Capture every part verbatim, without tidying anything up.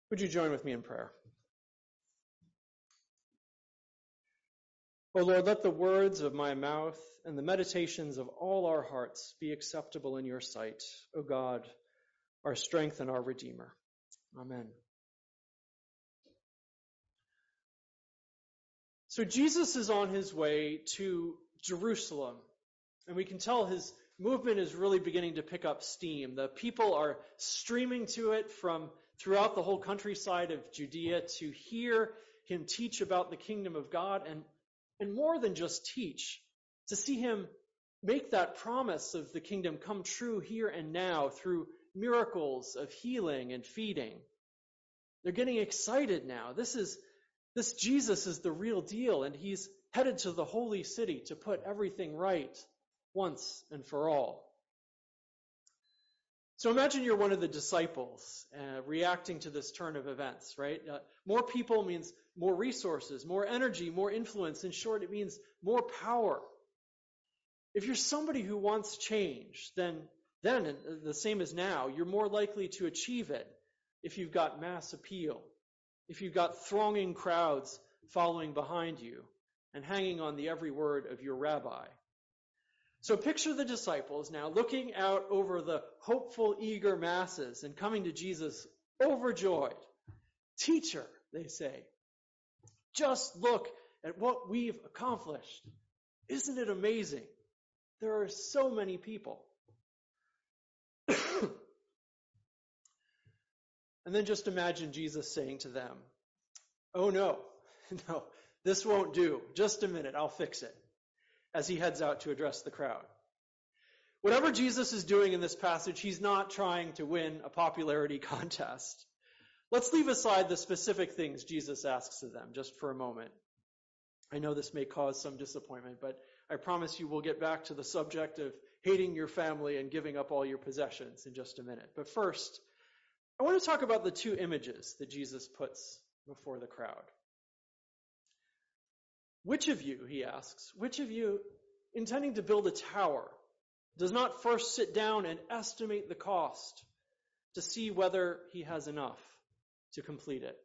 Would you join with me in prayer? O Lord, let the words of my mouth and the meditations of all our hearts be acceptable in your sight, O God, our strength and our Redeemer. Amen. So Jesus is on his way to Jerusalem, and we can tell his movement is really beginning to pick up steam. The people are streaming to it from throughout the whole countryside of Judea to hear him teach about the kingdom of God, and, and more than just teach, to see him make that promise of the kingdom come true here and now through miracles of healing and feeding. They're getting excited now. This is this Jesus is the real deal, and he's headed to the holy city to put everything right once and for all. So imagine you're one of the disciples uh, reacting to this turn of events, right? Uh, more people means more resources, more energy, more influence. In short, it means more power. If you're somebody who wants change, then, then and the same as now, you're more likely to achieve it if you've got mass appeal, if you've got thronging crowds following behind you and hanging on the every word of your rabbi. So picture the disciples now looking out over the hopeful, eager masses and coming to Jesus overjoyed. Teacher, they say, just look at what we've accomplished. Isn't it amazing? There are so many people. And then just imagine Jesus saying to them, oh no, no, this won't do. Just a minute, I'll fix it, as he heads out to address the crowd. Whatever Jesus is doing in this passage, he's not trying to win a popularity contest. Let's leave aside the specific things Jesus asks of them just for a moment. I know this may cause some disappointment, but I promise you we'll get back to the subject of hating your family and giving up all your possessions in just a minute. But first, I want to talk about the two images that Jesus puts before the crowd. Which of you, he asks, which of you, intending to build a tower, does not first sit down and estimate the cost to see whether he has enough to complete it?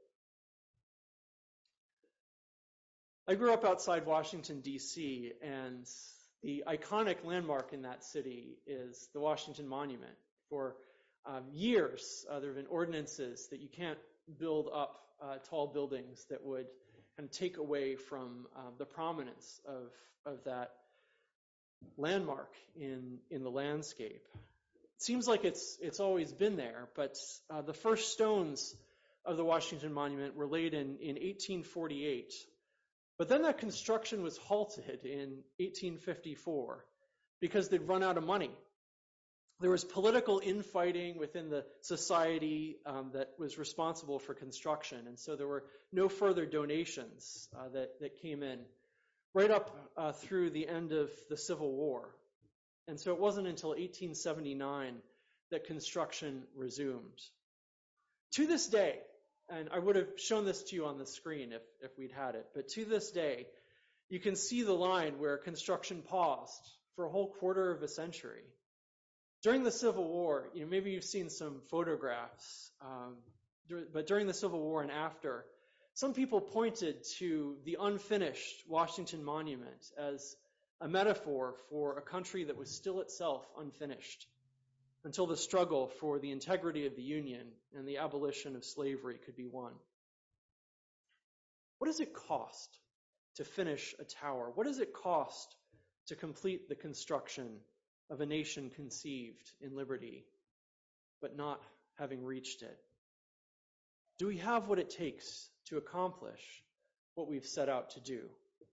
I grew up outside Washington, D C, and the iconic landmark in that city is the Washington Monument. For um, years, uh, there have been ordinances that you can't build up uh, tall buildings that would kind of take away from uh, the prominence of, of that landmark in, in the landscape. It seems like it's, it's always been there, but uh, the first stones of the Washington Monument were laid in, in eighteen forty-eight. But then that construction was halted in eighteen fifty-four because they'd run out of money. There was political infighting within the society um, that was responsible for construction, and so there were no further donations uh, that, that came in right up uh, through the end of the Civil War. And so it wasn't until eighteen seventy-nine that construction resumed. To this day, and I would have shown this to you on the screen if, if we'd had it, but to this day, you can see the line where construction paused for a whole quarter of a century. During the Civil War, you know, maybe you've seen some photographs, um, but during the Civil War and after, some people pointed to the unfinished Washington Monument as a metaphor for a country that was still itself unfinished until the struggle for the integrity of the Union and the abolition of slavery could be won. What does it cost to finish a tower? What does it cost to complete the construction of a nation conceived in liberty, but not having reached it? Do we have what it takes to accomplish what we've set out to do?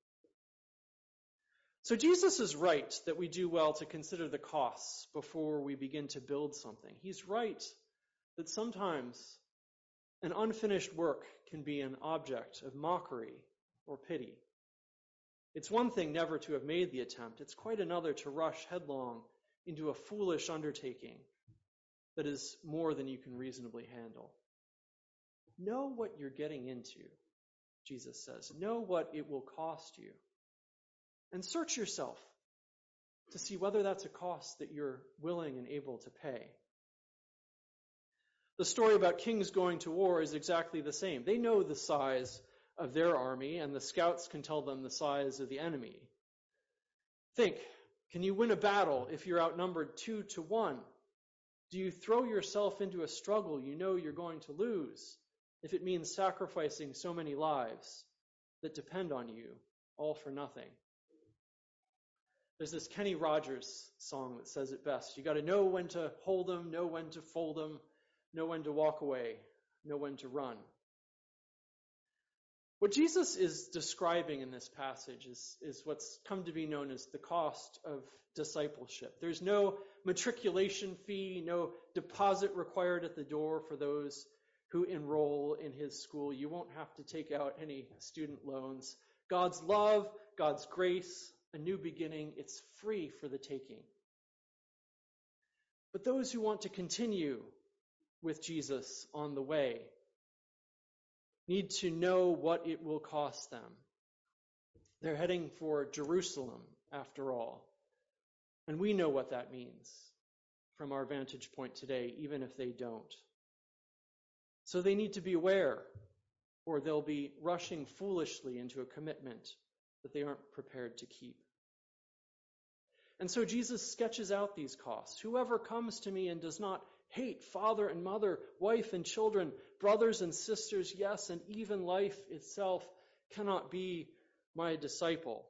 So Jesus is right that we do well to consider the costs before we begin to build something. He's right that sometimes an unfinished work can be an object of mockery or pity. It's one thing never to have made the attempt. It's quite another to rush headlong into a foolish undertaking that is more than you can reasonably handle. Know what you're getting into, Jesus says. Know what it will cost you. And search yourself to see whether that's a cost that you're willing and able to pay. The story about kings going to war is exactly the same. They know the size of their army, and the scouts can tell them the size of the enemy. Think, can you win a battle if you're outnumbered two to one? Do you throw yourself into a struggle you know you're going to lose if it means sacrificing so many lives that depend on you, all for nothing? There's this Kenny Rogers song that says it best. You got to know when to hold them, know when to fold them, know when to walk away, know when to run. What Jesus is describing in this passage is, is what's come to be known as the cost of discipleship. There's no matriculation fee, no deposit required at the door for those who enroll in his school. You won't have to take out any student loans. God's love, God's grace, a new beginning, it's free for the taking. But those who want to continue with Jesus on the way need to know what it will cost them. They're heading for Jerusalem, after all. And we know what that means from our vantage point today, even if they don't. So they need to be aware, or they'll be rushing foolishly into a commitment that they aren't prepared to keep. And so Jesus sketches out these costs. Whoever comes to me and does not hate father and mother, wife and children, brothers and sisters, yes, and even life itself, cannot be my disciple.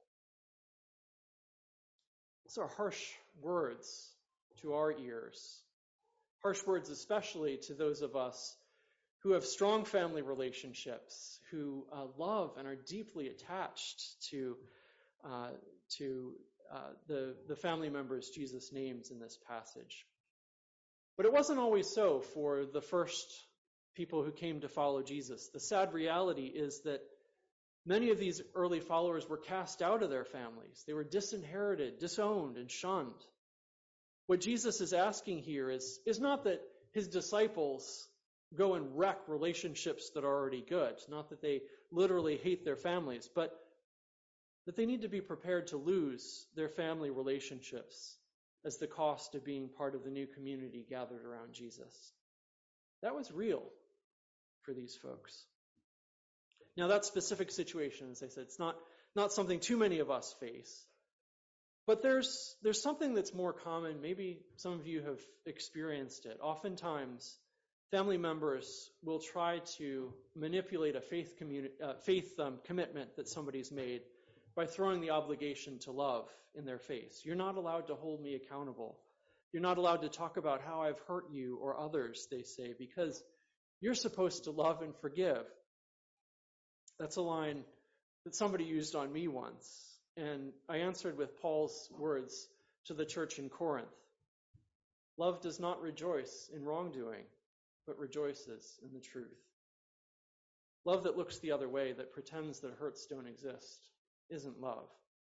These are harsh words to our ears. Harsh words especially to those of us who have strong family relationships, who uh, love and are deeply attached to, uh, to uh, the, the family members Jesus names in this passage. But it wasn't always so for the first people who came to follow Jesus. The sad reality is that many of these early followers were cast out of their families. They were disinherited, disowned, and shunned. What Jesus is asking here is, is not that his disciples go and wreck relationships that are already good, not that they literally hate their families, but that they need to be prepared to lose their family relationships as the cost of being part of the new community gathered around Jesus. That was real for these folks. Now, that specific situation, as I said, it's not, not something too many of us face. But there's, there's something that's more common. Maybe some of you have experienced it. Oftentimes, family members will try to manipulate a faith, communi- uh, faith um, commitment that somebody's made by throwing the obligation to love in their face. You're not allowed to hold me accountable. You're not allowed to talk about how I've hurt you or others, they say, because you're supposed to love and forgive. That's a line that somebody used on me once. And I answered with Paul's words to the church in Corinth. Love does not rejoice in wrongdoing, but rejoices in the truth. Love that looks the other way, that pretends that hurts don't exist, isn't love.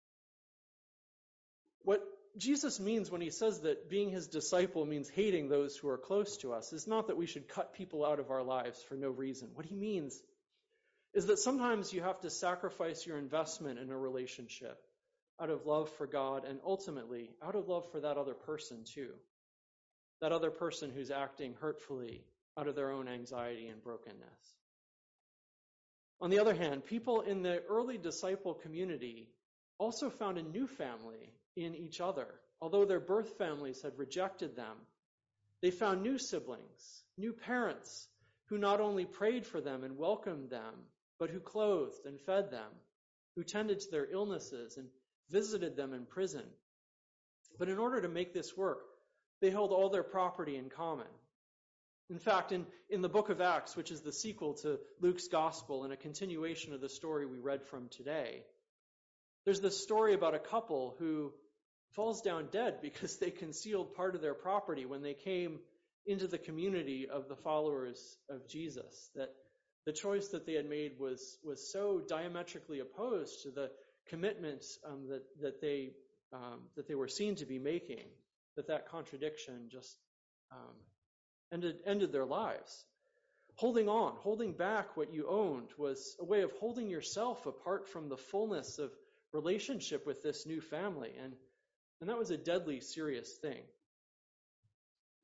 What Jesus means when he says that being his disciple means hating those who are close to us is not that we should cut people out of our lives for no reason. What he means is that sometimes you have to sacrifice your investment in a relationship out of love for God and ultimately out of love for that other person too. That other person who's acting hurtfully out of their own anxiety and brokenness. On the other hand, people in the early disciple community also found a new family in each other. Although their birth families had rejected them, they found new siblings, new parents who not only prayed for them and welcomed them, but who clothed and fed them, who tended to their illnesses and visited them in prison. But in order to make this work, they held all their property in common. In fact, in, in the book of Acts, which is the sequel to Luke's gospel and a continuation of the story we read from today, there's this story about a couple who falls down dead because they concealed part of their property when they came into the community of the followers of Jesus, that the choice that they had made was, was so diametrically opposed to the commitments um, that, that, they, um, that they were seen to be making, that that contradiction just um, ended, ended their lives. Holding on, holding back what you owned was a way of holding yourself apart from the fullness of relationship with this new family, and, and that was a deadly serious thing.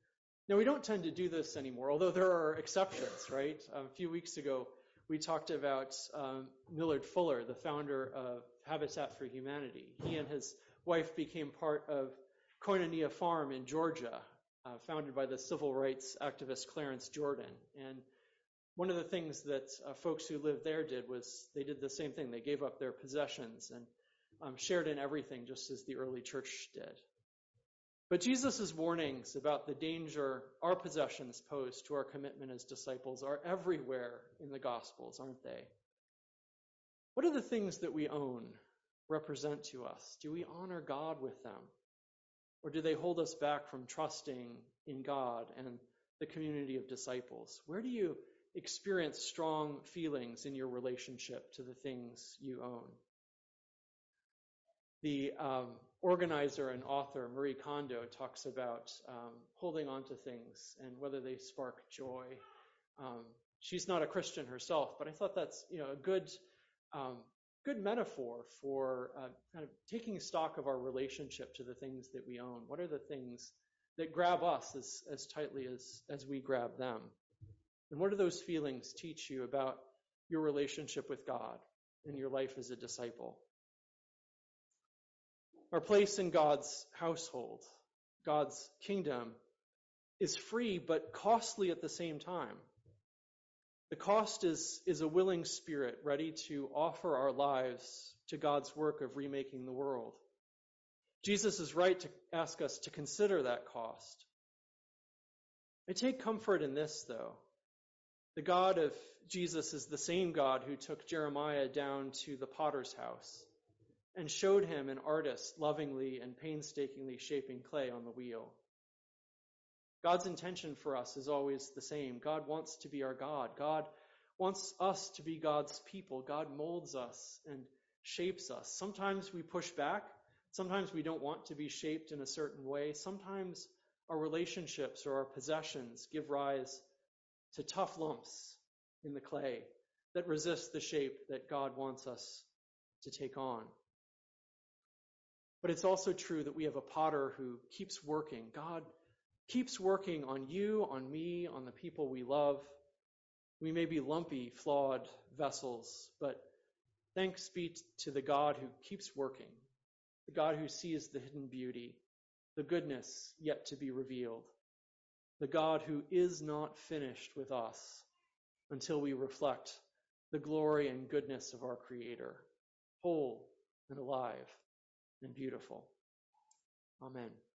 Now, we don't tend to do this anymore, although there are exceptions, right? A few weeks ago, we talked about um, Millard Fuller, the founder of Habitat for Humanity. He and his wife became part of Koinonia Farm in Georgia, uh, founded by the civil rights activist Clarence Jordan. And one of the things that uh, folks who lived there did was they did the same thing. They gave up their possessions and um, shared in everything, just as the early church did. But Jesus' warnings about the danger our possessions pose to our commitment as disciples are everywhere in the Gospels, aren't they? What are the things that we own represent to us? Do we honor God with them? Or do they hold us back from trusting in God and the community of disciples? Where do you experience strong feelings in your relationship to the things you own? The um, organizer and author Marie Kondo talks about um, holding on to things and whether they spark joy. Um, she's not a Christian herself, but I thought that's you know a good um, good metaphor for uh, kind of taking stock of our relationship to the things that we own. What are the things that grab us as, as tightly as, as we grab them? And what do those feelings teach you about your relationship with God and your life as a disciple? Our place in God's household, God's kingdom, is free but costly at the same time. The cost is, is a willing spirit ready to offer our lives to God's work of remaking the world. Jesus is right to ask us to consider that cost. I take comfort in this, though. The God of Jesus is the same God who took Jeremiah down to the potter's house and showed him an artist lovingly and painstakingly shaping clay on the wheel. God's intention for us is always the same. God wants to be our God. God wants us to be God's people. God molds us and shapes us. Sometimes we push back. Sometimes we don't want to be shaped in a certain way. Sometimes our relationships or our possessions give rise to tough lumps in the clay that resist the shape that God wants us to take on. But it's also true that we have a potter who keeps working. God keeps working on you, on me, on the people we love. We may be lumpy, flawed vessels, but thanks be to the God who keeps working, the God who sees the hidden beauty, the goodness yet to be revealed, the God who is not finished with us until we reflect the glory and goodness of our Creator, whole and alive and beautiful. Amen.